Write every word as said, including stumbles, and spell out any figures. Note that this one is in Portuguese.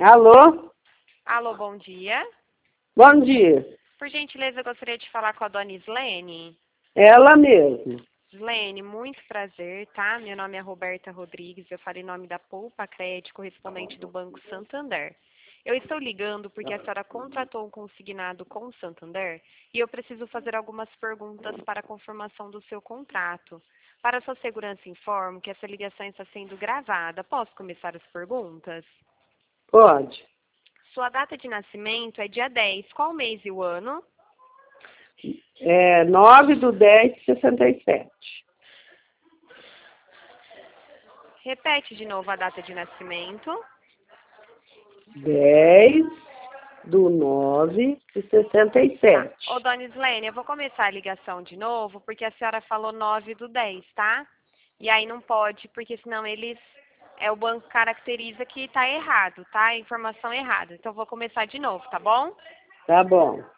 Alô? Alô, bom dia. Bom dia. Por gentileza, eu gostaria de falar com a dona Islene. Ela mesmo. Islene, muito prazer, tá? Meu nome é Roberta Rodrigues, eu falo em nome da Poupa Crédito, correspondente do Banco Santander. Eu estou ligando porque a senhora contratou um consignado com o Santander e eu preciso fazer algumas perguntas para a confirmação do seu contrato. Para sua segurança, informo que essa ligação está sendo gravada. Posso começar as perguntas? Pode. Sua data de nascimento é dia dez. Qual mês e o ano? É nove do dez de sessenta e sete. Repete de novo a data de nascimento. dez do nove de sessenta e sete. Ô, dona Islene, eu vou começar a ligação de novo, porque a senhora falou nove do dez, tá? E aí não pode, porque senão eles... É, o banco caracteriza que tá errado, tá? A informação errada. Então eu vou começar de novo, tá bom? Tá bom.